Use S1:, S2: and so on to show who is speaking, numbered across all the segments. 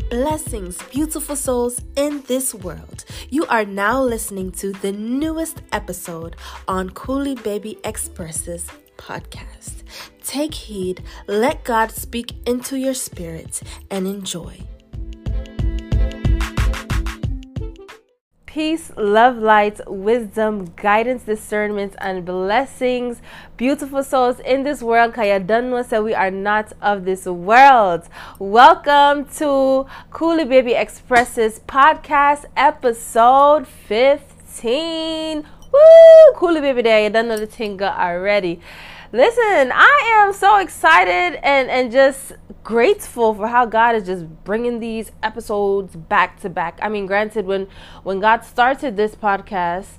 S1: Blessings, beautiful souls in this world. You are now listening to the newest episode on Coolie Baby Express's podcast. Take heed, let God speak into your spirit, and enjoy. Peace, love, light, wisdom, guidance, discernment, and blessings. Beautiful souls in this world. Kaya Danwa said we are not of this world. Welcome to Coolie Baby Express's podcast episode 15. Woo! Coolie Baby Day. You don't know the tinga already. Listen, I am so excited and just grateful for how God is just bringing these episodes back to back. I mean, granted, when God started this podcast,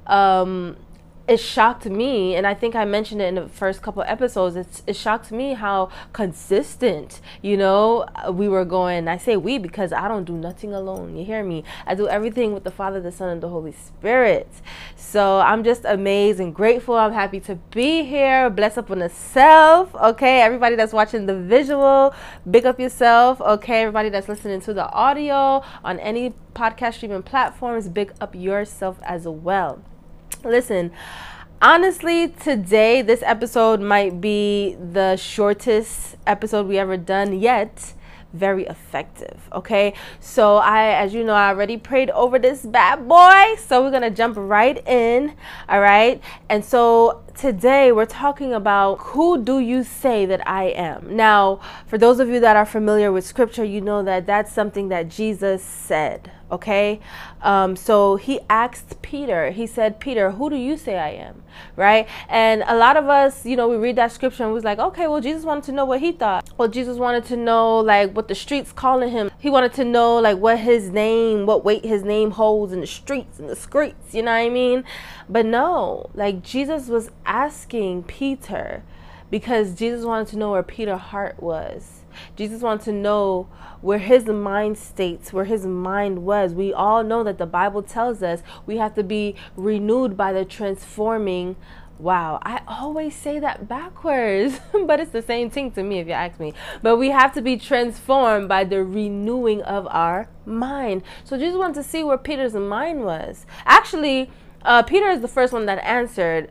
S1: it shocked me, and I think I mentioned it in the first couple episodes. It shocked me how consistent, we were going. I say we because I don't do nothing alone. You hear me? I do everything with the Father, the Son, and the Holy Spirit. So I'm just amazed and grateful. I'm happy to be here. Bless up on yourself, okay? Everybody that's watching the visual, big up yourself, okay? Everybody that's listening to the audio on any podcast streaming platforms, big up yourself as well. Listen, honestly, today, this episode might be the shortest episode we ever done yet. Very effective, okay? So as you know, I already prayed over this bad boy. So we're going to jump right in, all right? And so today we're talking about who do you say that I am? Now, for those of you that are familiar with scripture, you know that that's something that Jesus said, okay? So he asked Peter, he said, Peter, who do you say I am? Right? And a lot of us, we read that scripture and was like, okay, well, Jesus wanted to know what he thought. Well, Jesus wanted to know like what the streets calling him. He wanted to know like what weight his name holds in the streets and the streets, you know what I mean? But no, like Jesus was asking Peter because Jesus wanted to know where Peter's heart was. Jesus wanted to know where his mind states, where his mind was. We all know that the Bible tells us we have to be renewed by the transforming. Wow, I always say that backwards, but it's the same thing to me if you ask me. But we have to be transformed by the renewing of our mind. So Jesus wanted to see where Peter's mind was. Actually, Peter is the first one that answered.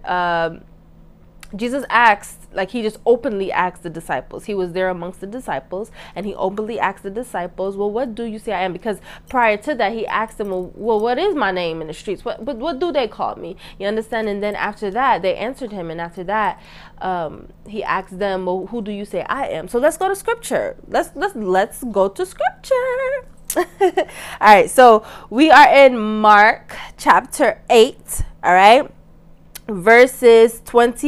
S1: Jesus asked, like he just openly asked the disciples. He was there amongst the disciples and he openly asked the disciples, well, what do you say I am? Because prior to that, he asked them, well, what is my name in the streets? What do they call me? You understand? And then after that, they answered him. And after that, he asked them, well, who do you say I am? So let's go to scripture. Let's go to scripture. All right. So we are in Mark chapter 8. All right. Verses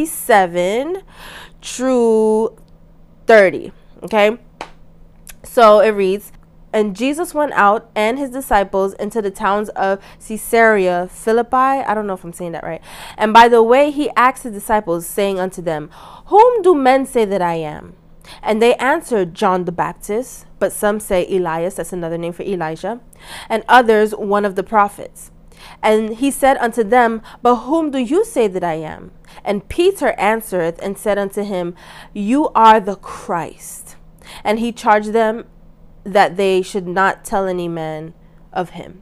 S1: 27 through 30. Okay. So it reads, and Jesus went out and his disciples into the towns of Caesarea Philippi. I don't know if I'm saying that right. And by the way, he asked his disciples, saying unto them, whom do men say that I am? And they answered, John the Baptist, but some say Elias, that's another name for Elijah, and others one of the prophets. And he said unto them, but whom do you say that I am? And Peter answereth and said unto him, you are the Christ. And he charged them that they should not tell any man of him.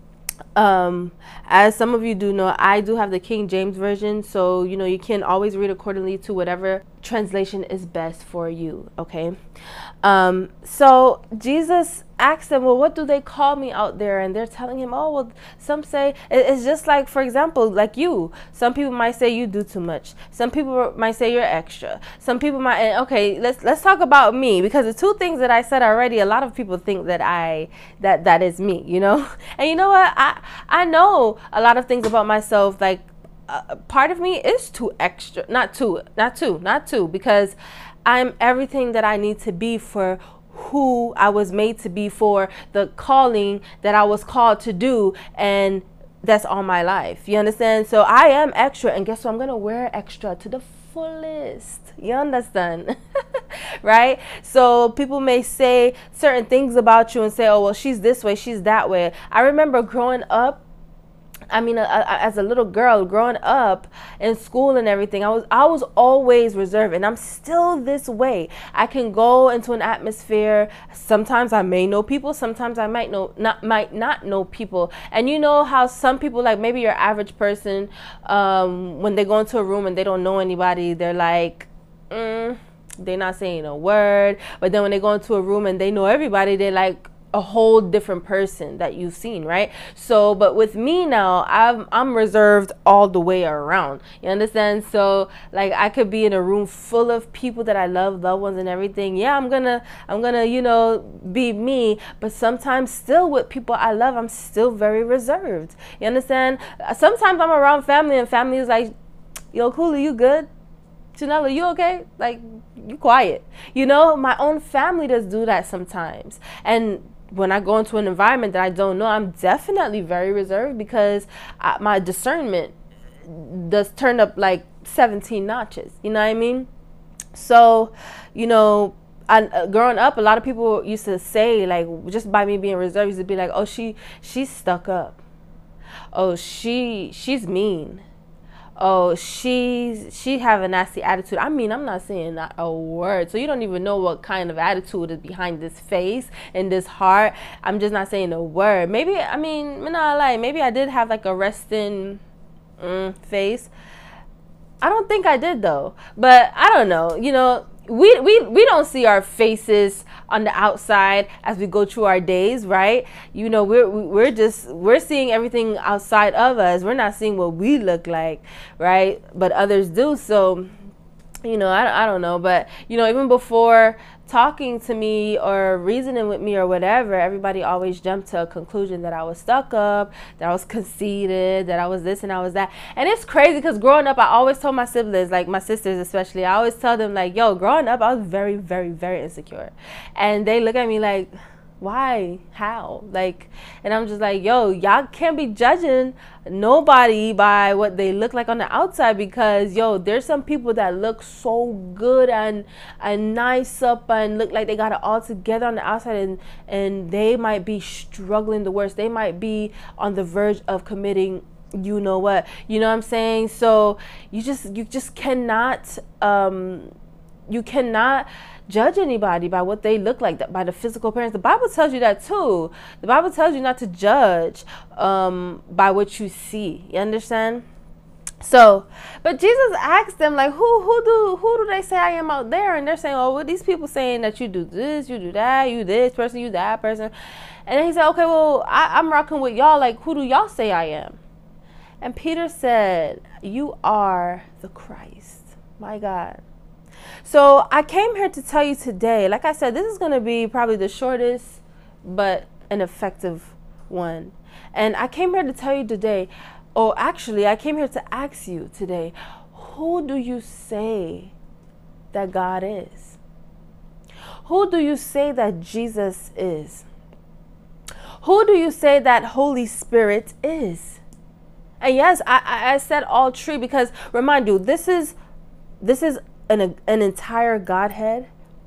S1: As some of you do know, I do have the King James Version. So, you can always read accordingly to whatever translation is best for you. Okay. So Jesus asked them, well, what do they call me out there? And they're telling him, oh, well, some say it's just like, for example, like you. Some people might say you do too much. Some people might say you're extra. Some people might, okay, let's talk about me, because the two things that I said already, a lot of people think that that is me, And you know what? I know a lot of things about myself, like part of me is too extra, not too, because I'm everything that I need to be for who I was made to be, for the calling that I was called to do, and that's all my life. You understand? So I am extra, and guess what? I'm going to wear extra to the fullest. You understand? Right? So people may say certain things about you and say, oh, well, she's this way, she's that way. I remember growing up, I mean, as a little girl growing up in school and everything, I was always reserved, and I'm still this way. I can go into an atmosphere. Sometimes I may know people, sometimes I might not know people. And you know how some people, like maybe your average person, when they go into a room and they don't know anybody, they're like, they're not saying a word. But then when they go into a room and they know everybody, they're like a whole different person that you've seen, right? So, but with me now, I'm reserved all the way around. You understand? So, like, I could be in a room full of people that I love, loved ones and everything. Yeah, I'm gonna, you know, be me. But sometimes still with people I love, I'm still very reserved. You understand? Sometimes I'm around family and family is like, yo, Kula, you good? Janella, you okay? Like, you quiet. You know, my own family does do that sometimes. And when I go into an environment that I don't know, I'm definitely very reserved because my discernment does turn up like 17 notches. You know what I mean? So, you know, growing up, a lot of people used to say, like, just by me being reserved, used to be like, oh, she's stuck up. Oh, she's mean. Oh, she have a nasty attitude. I mean, I'm not saying not a word. So you don't even know what kind of attitude is behind this face and this heart. I'm just not saying a word. Maybe, I mean, I'm not lying. Maybe I did have like a resting face. I don't think I did though. But I don't know. You know, we don't see our faces on the outside as we go through our days, right? You know, we're seeing everything outside of us. We're not seeing what we look like, right? But others do. So, you know, I don't know. But, you know, even before talking to me or reasoning with me or whatever, everybody always jumped to a conclusion that I was stuck up, that I was conceited, that I was this and I was that. And it's crazy because growing up, I always told my siblings, like my sisters especially, I always tell them like, yo, growing up, I was very, very, very insecure. And they look at me like, why? How? Like, and I'm just like, yo, y'all can't be judging nobody by what they look like on the outside because, yo, there's some people that look so good and nice up and look like they got it all together on the outside, and they might be struggling the worst. They might be on the verge of committing you know what. You know what I'm saying? So you just cannot you cannot judge anybody by what they look like, by the physical appearance. The Bible tells you that too. The Bible tells you not to judge by what you see. You understand? So, but Jesus asked them, like, who do they say I am out there? And they're saying, oh, well, these people saying that you do this, you do that, you this person, you that person. And then he said, okay, well, I'm rocking with y'all. Like, who do y'all say I am? And Peter said, you are the Christ. My God. So I came here to tell you today, like I said, this is going to be probably the shortest but an effective one. And I came here to tell you today, or actually I came here to ask you today, who do you say that God is? Who do you say that Jesus is? Who do you say that Holy Spirit is? And yes, I said all three because, remind you, this is an entire Godhead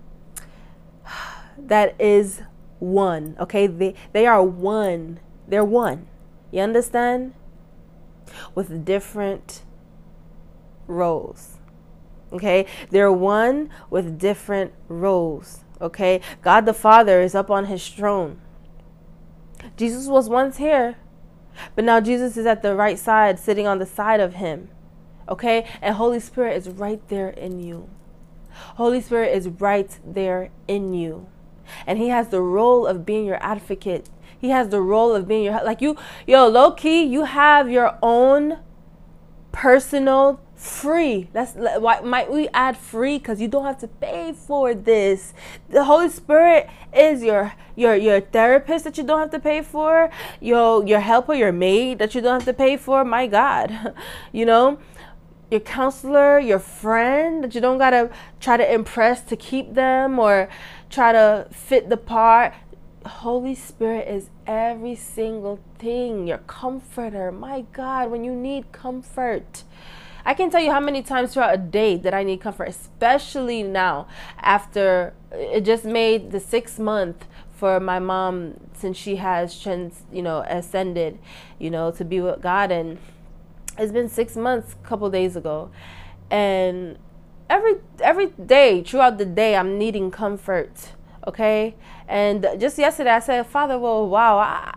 S1: that is one. Okay, they are one. They're one. You understand? With different roles. Okay, they're one with different roles. Okay, God the Father is up on his throne. Jesus was once here, but now Jesus is at the right side, sitting on the side of him. Okay, and Holy Spirit is right there in you. Holy Spirit is right there in you. And he has the role of being your advocate. He has the role of being your, like you, yo, low key, you have your own personal free. Why might we add free? Because you don't have to pay for this. The Holy Spirit is your therapist that you don't have to pay for, your helper, your maid that you don't have to pay for. My God, you know, your counselor, your friend that you don't gotta try to impress to keep them or try to fit the part. Holy Spirit is every single thing. Your comforter. My God, when you need comfort. I can tell you how many times throughout a day that I need comfort, especially now after it just made the 6th month for my mom, since she has ascended, to be with God. And it's been 6 months, a couple days ago, and every day throughout the day I'm needing comfort. Okay. And just yesterday I said, Father, well, wow,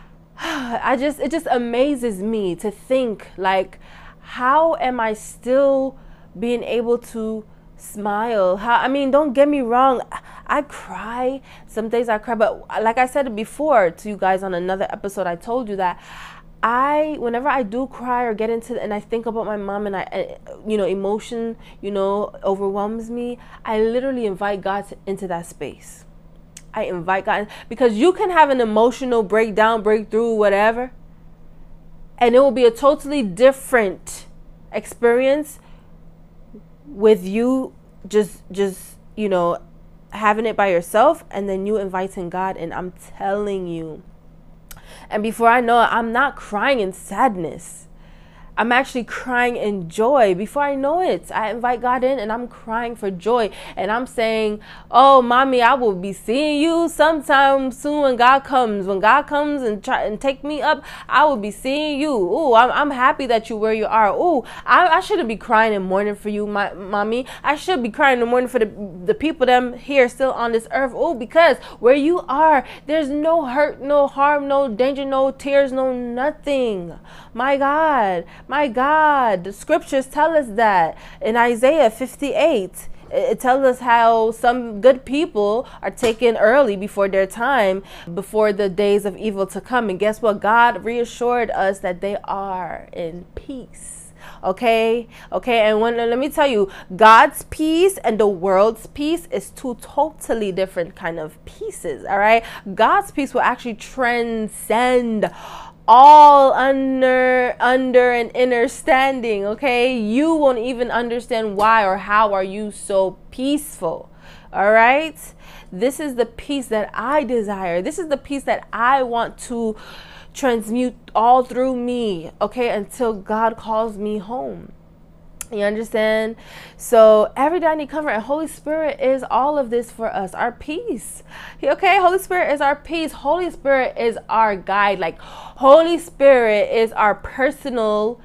S1: it just amazes me to think, like, how am I still being able to smile? Don't get me wrong, I cry. Some days I cry, but like I said before to you guys on another episode, I told you that whenever I do cry or get into and I think about my mom, and emotion, overwhelms me, I literally invite God into that space. I invite God, because you can have an emotional breakdown, breakthrough, whatever, and it will be a totally different experience with you just having it by yourself, and then you inviting God. And I'm telling you, and before I know it, I'm not crying in sadness. I'm actually crying in joy. Before I know it, I invite God in and I'm crying for joy. And I'm saying, oh, mommy, I will be seeing you sometime soon when God comes. When God comes and try and take me up, I will be seeing you. Ooh, I'm happy that you're where you are. Ooh, I shouldn't be crying and mourning for you, mommy. I should be crying and mourning for the people them here still on this earth. Ooh, because where you are, there's no hurt, no harm, no danger, no tears, no nothing. My God. My God, the scriptures tell us that in Isaiah 58. It tells us how some good people are taken early before their time, before the days of evil to come. And guess what? God reassured us that they are in peace. Okay. And let me tell you, God's peace and the world's peace is two totally different kind of pieces. All right. God's peace will actually transcend all under and understanding. Okay, you won't even understand why or how are you so peaceful. All right, this is the peace that I desire. This is the peace that I want to transmute all through me, okay, until God calls me home. You understand? So every day I need comfort, and Holy Spirit is all of this for us, our peace. Okay, Holy Spirit is our peace. Holy Spirit is our guide. Like, Holy Spirit is our personal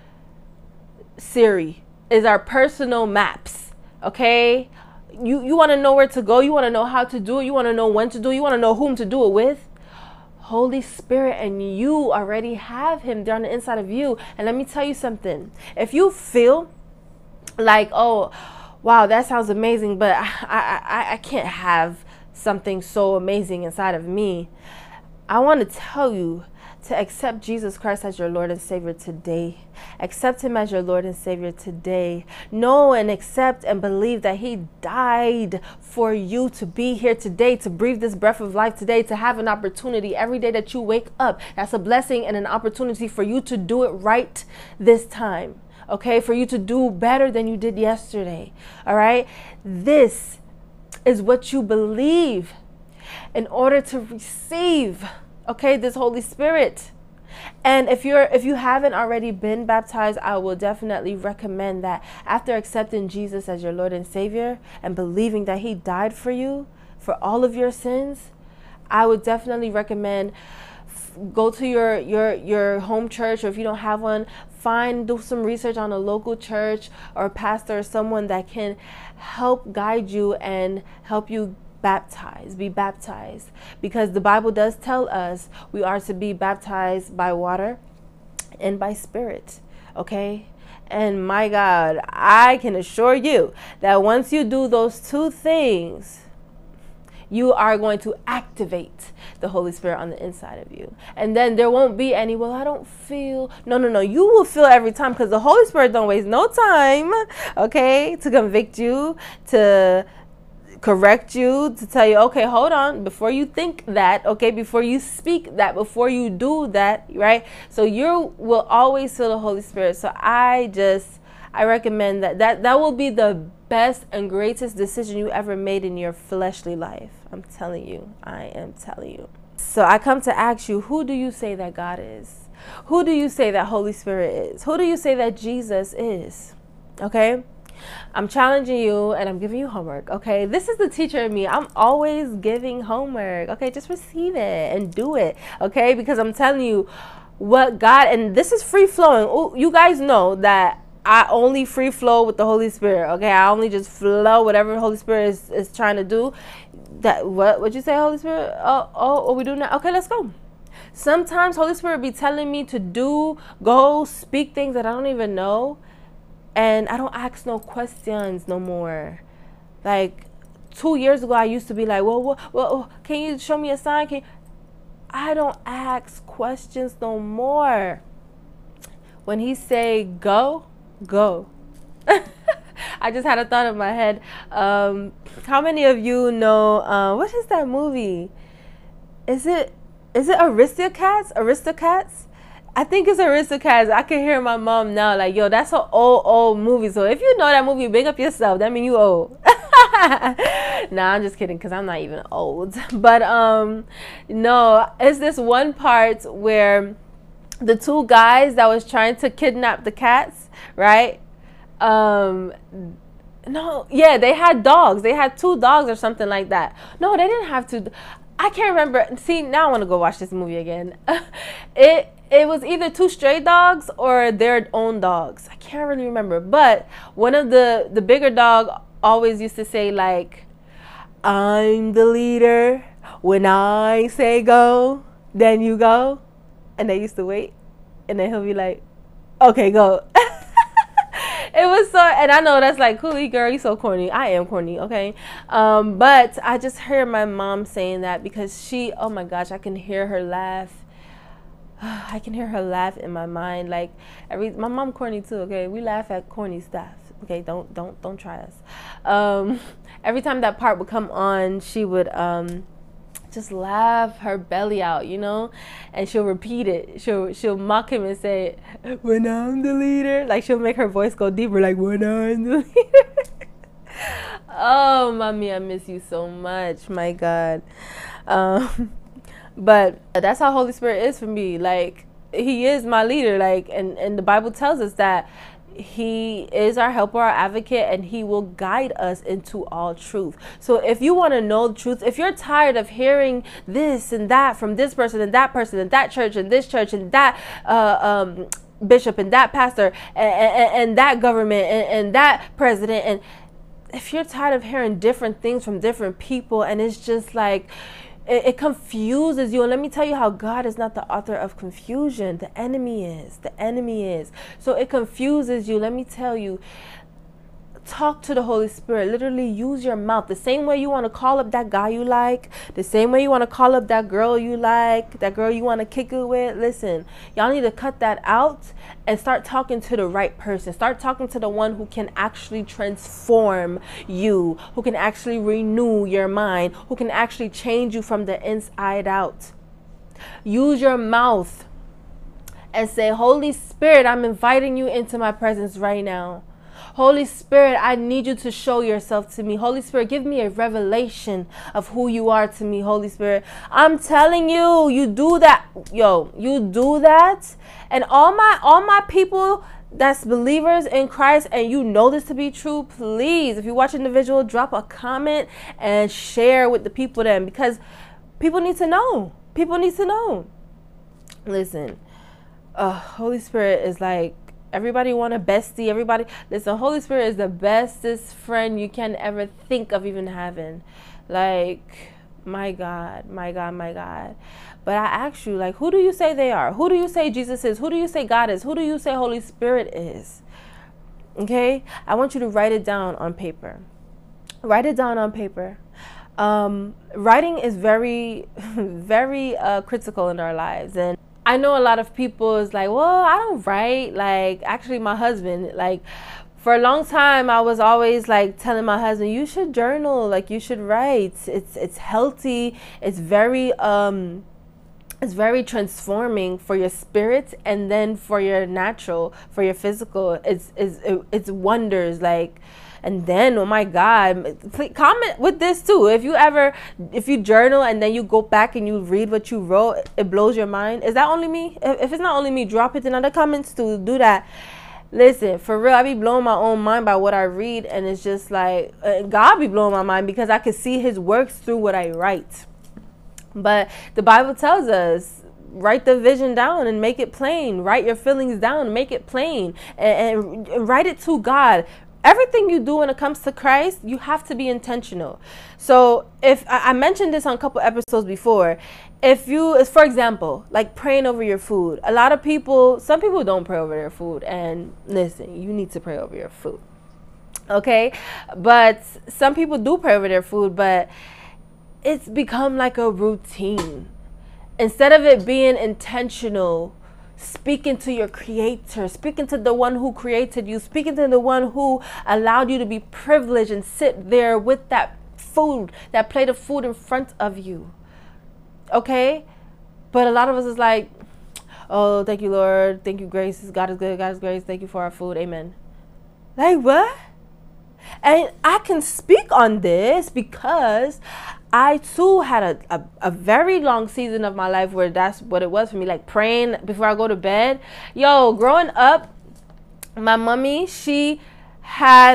S1: Siri, is our personal maps. Okay, you want to know where to go, you want to know how to do it, you want to know when to do it, you want to know whom to do it with. Holy Spirit, and you already have him there on the inside of you. And let me tell you something. If you feel like, oh, wow, that sounds amazing, but I can't have something so amazing inside of me, I want to tell you to accept Jesus Christ as your Lord and Savior today. Accept him as your Lord and Savior today. Know and accept and believe that he died for you to be here today, to breathe this breath of life today, to have an opportunity every day that you wake up. That's a blessing and an opportunity for you to do it right this time. Okay, for you to do better than you did yesterday. All right, this is what you believe in order to receive, okay, this Holy Spirit. And if you haven't already been baptized, I will definitely recommend that after accepting Jesus as your Lord and Savior and believing that he died for you for all of your sins, I would definitely recommend go to your home church, or if you don't have one, do some research on a local church or pastor or someone that can help guide you and help you be baptized, because the Bible does tell us we are to be baptized by water and by spirit. Okay, and my God, I can assure you that once you do those two things, you are going to activate the Holy Spirit on the inside of you. And then there won't be any, well, I don't feel. No. You will feel every time, because the Holy Spirit don't waste no time, okay, to convict you, to correct you, to tell you, okay, hold on, before you think that, okay, before you speak that, before you do that, right? So you will always feel the Holy Spirit. So I recommend that will be the best and greatest decision you ever made in your fleshly life. I'm telling you. I am telling you. So I come to ask you, who do you say that God is? Who do you say that Holy Spirit is? Who do you say that Jesus is? Okay? I'm challenging you and I'm giving you homework, okay? This is the teacher in me. I'm always giving homework, okay? Just receive it and do it, okay? Because I'm telling you what God, and this is free flowing. Oh, you guys know that I only free flow with the Holy Spirit, okay? I only just flow whatever the Holy Spirit is trying to do. That what you say, Holy Spirit? Oh, we do now? Okay, let's go. Sometimes Holy Spirit be telling me to go speak things that I don't even know, and I don't ask no questions no more. Like 2 years ago, I used to be like, well, can you show me a sign? I don't ask questions no more. When he say go, go. I just had a thought in my head. How many of you know, what is that movie? Is it Aristocats? Aristocats? I think it's Aristocats. I can hear my mom now like, yo, that's an old movie. So if you know that movie, big up yourself. That means you old. Nah, I'm just kidding because I'm not even old. But no, it's this one part where the two guys that was trying to kidnap the cats, right? No, yeah, they had dogs. They had 2 dogs or something like that. No, they didn't have to. I can't remember. See, now I want to go watch this movie again. It was either 2 stray dogs or their own dogs. I can't really remember. But one of the bigger dog always used to say like, I'm the leader. When I say go, then you go. And they used to wait. And then he'll be like, okay, go. It was so, and I know that's like, cool, girl, you so corny. I am corny, okay? But I just heard my mom saying that because oh my gosh, I can hear her laugh. I can hear her laugh in my mind. Like my mom corny too, okay? We laugh at corny stuff, okay? Don't try us. Every time that part would come on, she would just laugh her belly out, you know, and she'll repeat it. She'll mock him and say, when I'm the leader. Like she'll make her voice go deeper, like when I'm the leader. Oh, mommy, I miss you so much. My God. But that's how Holy Spirit is for me. Like he is my leader. Like, and the Bible tells us that he is our helper, our advocate, and he will guide us into all truth. So if you want to know the truth, if you're tired of hearing this and that from this person and that church and this church and that bishop and that pastor and that government and that president, and if you're tired of hearing different things from different people, and it's just like it confuses you. And let me tell you how God is not the author of confusion. The enemy is. The enemy is. So it confuses you. Let me tell you, talk to the Holy Spirit. Literally use your mouth. The same way you want to call up that guy you like, the same way you want to call up that girl you like, that girl you want to kick it with. Listen, y'all need to cut that out and start talking to the right person. Start talking to the one who can actually transform you, who can actually renew your mind, who can actually change you from the inside out. Use your mouth and say, Holy Spirit, I'm inviting you into my presence right now. Holy Spirit, I need you to show yourself to me. Holy Spirit, give me a revelation of who you are to me, Holy Spirit. I'm telling you, you do that. Yo, you do that. And all my people that's believers in Christ, and you know this to be true, please, if you're watching the visual, drop a comment and share with the people then, because people need to know. People need to know. Listen, Holy Spirit is like, everybody want a bestie. Everybody, listen, Holy Spirit is the bestest friend you can ever think of even having. Like, my God, my God, my God. But I ask you, like, who do you say they are? Who do you say Jesus is? Who do you say God is? Who do you say Holy Spirit is? Okay? I want you to write it down on paper. Write it down on paper. Writing is very, very critical in our lives. And I know a lot of people is like, well, I don't write. Like, actually, my husband, like, for a long time, I was always like telling my husband, you should journal, like, you should write. It's healthy. It's very transforming for your spirit, and then for your natural, for your physical. It's wonders, like. And then, oh my God, please comment with this too. If you journal and then you go back and you read what you wrote, it blows your mind. Is that only me? If it's not only me, drop it in other comments to do that. Listen, for real, I be blowing my own mind by what I read, and it's just like, God be blowing my mind because I can see his works through what I write. But the Bible tells us, write the vision down and make it plain. Write your feelings down and make it plain, and write it to God. Everything you do when it comes to Christ, you have to be intentional. So if I mentioned this on a couple episodes before, if you, for example, like praying over your food, a lot of people, some people don't pray over their food, and listen, you need to pray over your food. Okay. But some people do pray over their food, but it's become like a routine. Instead of it being intentional, speaking to your creator, speaking to the one who created you, speaking to the one who allowed you to be privileged and sit there with that food, that plate of food in front of you. Okay? But a lot of us is like, oh, thank you, Lord. Thank you, grace. God is good. God is grace. Thank you for our food. Amen. Like, what? And I can speak on this because I too had a very long season of my life where that's what it was for me, like praying before I go to bed. Yo, growing up, my mommy, she had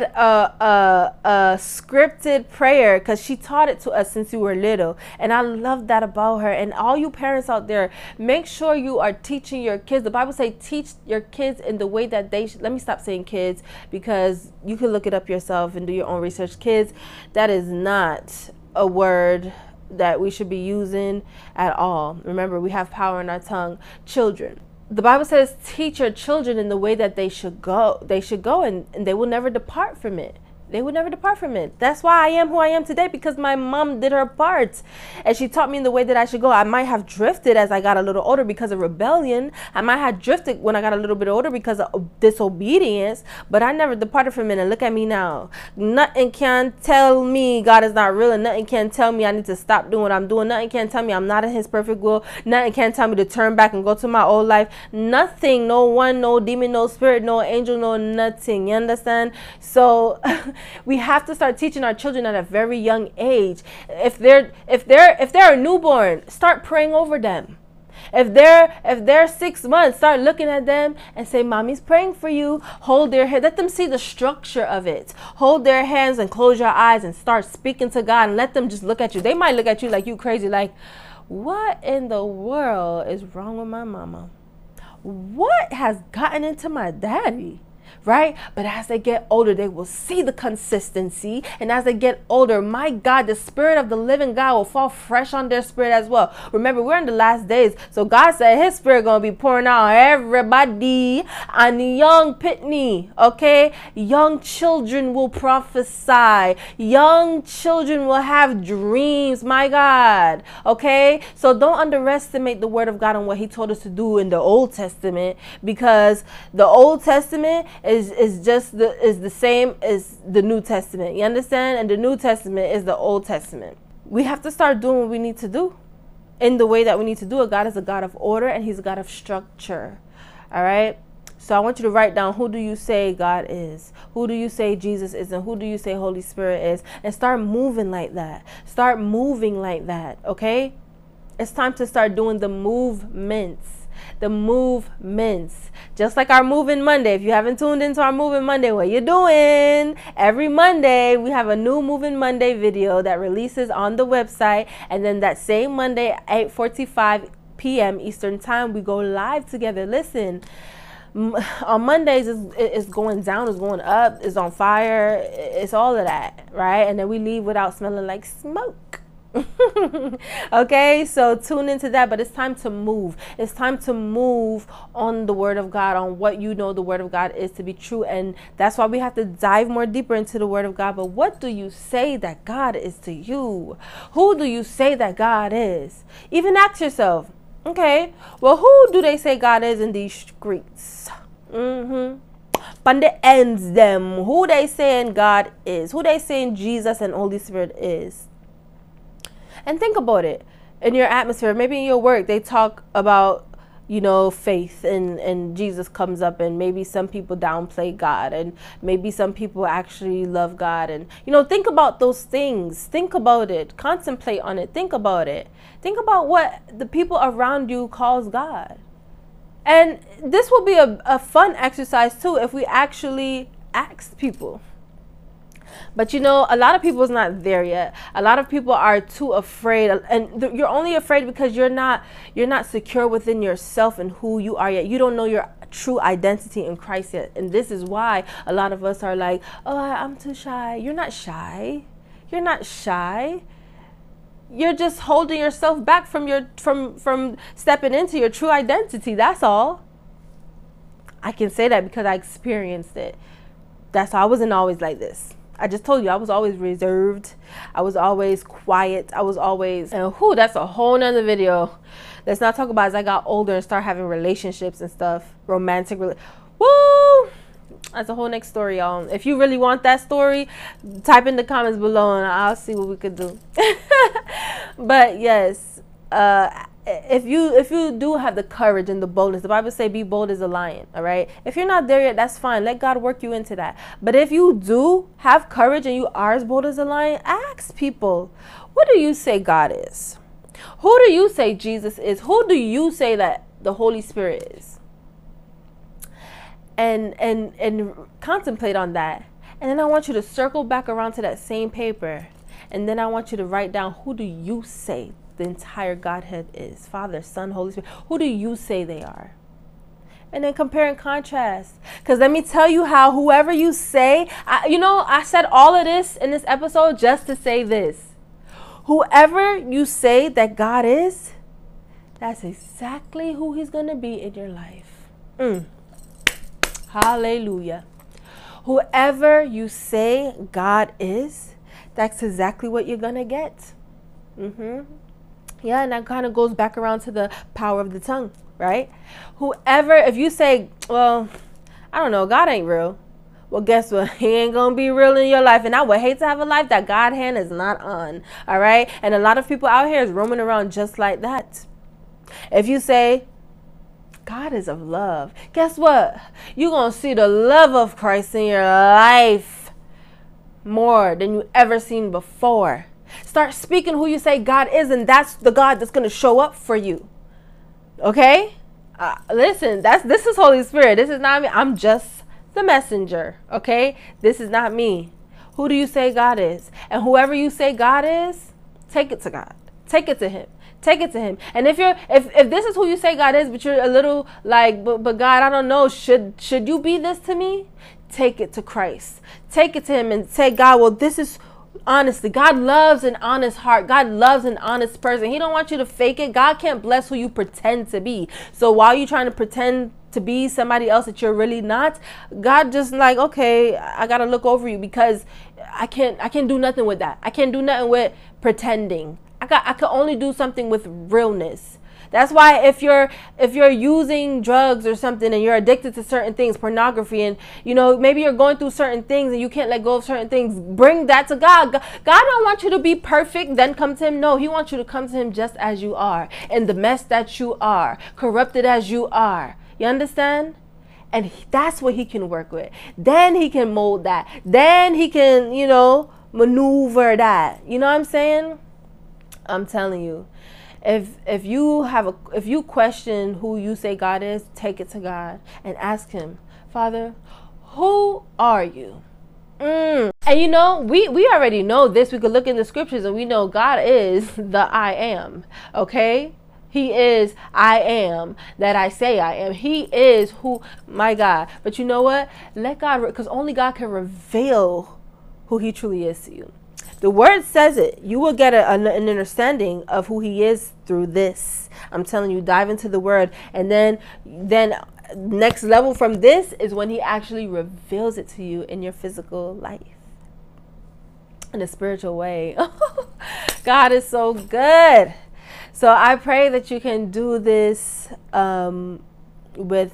S1: a scripted prayer because she taught it to us since we were little, and I love that about her. And all you parents out there, make sure you are teaching your kids. The Bible says teach your kids in the way that they should. Let me stop saying kids, because you can look it up yourself and do your own research. Kids, that is not a word that we should be using at all. Remember, we have power in our tongue. Children, the Bible says teach your children in the way that they should go. They should go, and they will never depart from it. They would never depart from it. That's why I am who I am today, because my mom did her part and she taught me in the way that I should go. I might have drifted as I got a little older because of rebellion. I might have drifted when I got a little bit older because of disobedience, but I never departed from it. And look at me now. Nothing can tell me God is not real, and nothing can tell me I need to stop doing what I'm doing. Nothing can tell me I'm not in his perfect will. Nothing can tell me to turn back and go to my old life. Nothing, no one, no demon, no spirit, no angel, no nothing. You understand? So we have to start teaching our children at a very young age. If they're a newborn, start praying over them. If they're 6 months, start looking at them and say, "Mommy's praying for you." Hold their head. Let them see the structure of it. Hold their hands and close your eyes and start speaking to God, and let them just look at you. They might look at you like you crazy, like, what in the world is wrong with my mama? What has gotten into my daddy? Right? But as they get older, they will see the consistency. And as they get older, my God, the Spirit of the living God will fall fresh on their spirit as well. Remember, we're in the last days. So God said his Spirit going to be pouring out on everybody. And young pitney, okay? Young children will prophesy. Young children will have dreams, my God. Okay? So don't underestimate the word of God and what he told us to do in the Old Testament, because the Old Testament is the same as the New Testament. You understand? And the New Testament is the Old Testament. We have to start doing what we need to do in the way that we need to do it. God is a God of order, and he's a God of structure. All right? So I want you to write down, who do you say God is? Who do you say Jesus is? And who do you say Holy Spirit is? And start moving like that. Start moving like that, okay? It's time to start doing the movements. The movements, just like our Moving Monday. If you haven't tuned into our Moving Monday, what you doing? Every Monday we have a new Moving Monday video that releases on the website, and then that same Monday at 8:45 p.m. Eastern time, we go live together. Listen, on Mondays it's going down, it's going up, it's on fire, it's all of that, right? And then we leave without smelling like smoke. Okay, so tune into that. But it's time to move. It's time to move on the word of God, on what you know the word of God is to be true. And that's why we have to dive more deeper into the word of God. But what do you say that God is to you? Who do you say that God is? Even ask yourself, okay, well, who do they say God is in these streets? On the ends them, who they saying God is? Who they saying Jesus and Holy Spirit is? And think about it in your atmosphere. Maybe in your work, they talk about, you know, faith, and Jesus comes up, and maybe some people downplay God, and maybe some people actually love God. And, you know, think about those things. Think about it. Contemplate on it. Think about it. Think about what the people around you calls God. And this will be a fun exercise too if we actually ask people. But you know, a lot of people is not there yet. A lot of people are too afraid, and you're only afraid because you're not secure within yourself and who you are yet. You don't know your true identity in Christ yet. And this is why a lot of us are like, oh, I'm too shy. You're not shy. You're not shy. You're just holding yourself back from your from stepping into your true identity. That's all. I can say that because I experienced it. That's why I wasn't always like this. I just told you, I was always reserved. I was always quiet. I was always, and that's a whole nother video. Let's not talk about as I got older and start having relationships and stuff, romantic. Woo! That's a whole next story, y'all. If you really want that story, type in the comments below and I'll see what we could do. But yes, if you do have the courage and the boldness, the Bible say be bold as a lion, all right? If you're not there yet, that's fine. Let God work you into that. But if you do have courage and you are as bold as a lion, ask people, what do you say God is? Who do you say Jesus is? Who do you say that the Holy Spirit is? And contemplate on that. And then I want you to circle back around to that same paper. And then I want you to write down, who do you say the entire Godhead is? Father, Son, Holy Spirit. Who do you say they are? And then compare and contrast. Because let me tell you how whoever you say, I said all of this in this episode just to say this. Whoever you say that God is, that's exactly who he's going to be in your life. Hallelujah. Whoever you say God is, that's exactly what you're going to get. Yeah, and that kind of goes back around to the power of the tongue, right? If you say, well, I don't know, God ain't real. Well, guess what? He ain't going to be real in your life. And I would hate to have a life that God's hand is not on, all right? And a lot of people out here is roaming around just like that. If you say, God is of love, guess what? You're going to see the love of Christ in your life more than you ever seen before. Start speaking who you say God is, and that's the God that's going to show up for you. Okay? Listen, this is Holy Spirit. This is not me. I'm just the messenger. Okay? This is not me. Who do you say God is? And whoever you say God is, take it to God. Take it to him. Take it to him. And if this is who you say God is, but you're a little like, but God, I don't know, should you be this to me? Take it to Christ. Take it to him and say, God, well, this is honestly, God loves an honest heart. God loves an honest person. He don't want you to fake it. God can't bless who you pretend to be. So while you're trying to pretend to be somebody else that you're really not, God just like, okay, I got to look over you because I can't do nothing with that. I can't do nothing with pretending. I can only do something with realness. That's why if you're using drugs or something and you're addicted to certain things, pornography, and maybe you're going through certain things and you can't let go of certain things, bring that to God. God don't want you to be perfect, then come to him. No, he wants you to come to him just as you are, in the mess that you are, corrupted as you are. You understand? And that's what he can work with. Then he can mold that. Then he can, maneuver that. You know what I'm saying? I'm telling you. If you question who you say God is, take it to God and ask him, Father, who are you? And we already know this. We could look in the scriptures and we know God is the I am. Okay? He is I am that I say I am. He is who, my God. But you know what? Let God, because only God can reveal who he truly is to you. The word says it. You will get an understanding of who he is through this. I'm telling you, dive into the word. And then next level from this is when he actually reveals it to you in your physical life. In a spiritual way. God is so good. So I pray that you can do this with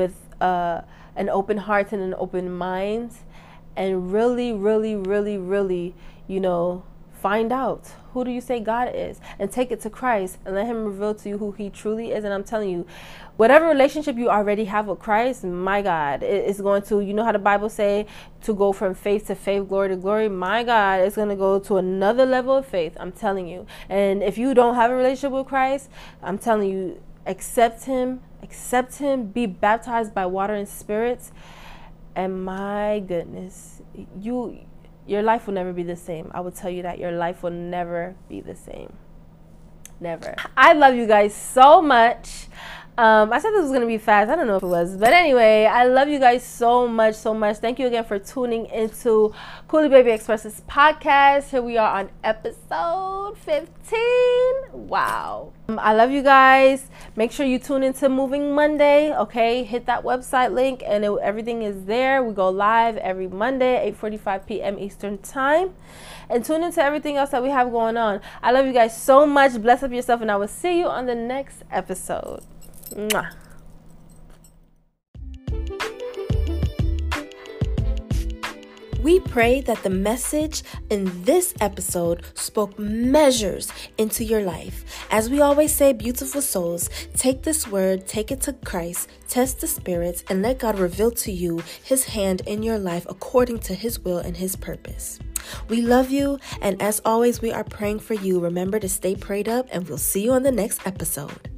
S1: an open heart and an open mind. And really, really, really, really, find out who do you say God is, and take it to Christ and let him reveal to you who he truly is. And I'm telling you, whatever relationship you already have with Christ, my God, it's going to, how the Bible say to go from faith to faith, glory to glory. My God, it's going to go to another level of faith. I'm telling you. And if you don't have a relationship with Christ, I'm telling you, accept him accept him, be baptized by water and spirits, and my goodness, your life will never be the same. I will tell you that your life will never be the same. Never. I love you guys so much. I said this was going to be fast. I don't know if it was. But anyway, I love you guys so much, so much. Thank you again for tuning into Coolie Baby Expresses podcast. Here we are on episode 15. Wow. I love you guys. Make sure you tune into Moving Monday, okay? Hit that website link and everything is there. We go live every Monday, 8:45 p.m. Eastern Time. And tune into everything else that we have going on. I love you guys so much. Bless up yourself, and I will see you on the next episode. Mwah. We pray that the message in this episode spoke measures into your life. As we always say, beautiful souls, take this word, take it to Christ, test the spirits, and let God reveal to you his hand in your life according to his will and his purpose. We love you, and as always, we are praying for you. Remember to stay prayed up, and we'll see you on the next episode.